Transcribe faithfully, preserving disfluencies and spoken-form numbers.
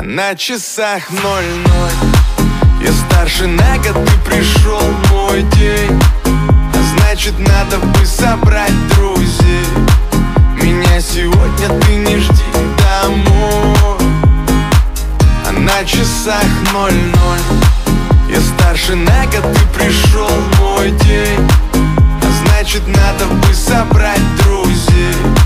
на часах ноль-ноль. Я старше на год, ты пришел мой день, а значит надо бы собрать друзей. Меня сегодня ты не жди домой. А на часах ноль-ноль. Я старше на год, ты пришел мой день, а значит надо бы собрать друзей.